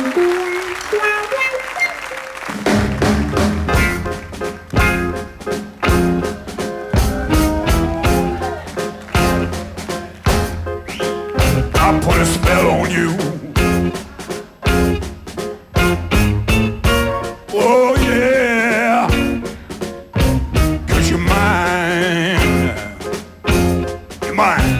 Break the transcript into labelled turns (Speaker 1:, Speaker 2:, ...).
Speaker 1: I put a spell on you. Oh yeah, 'cause you're mine. You're mine.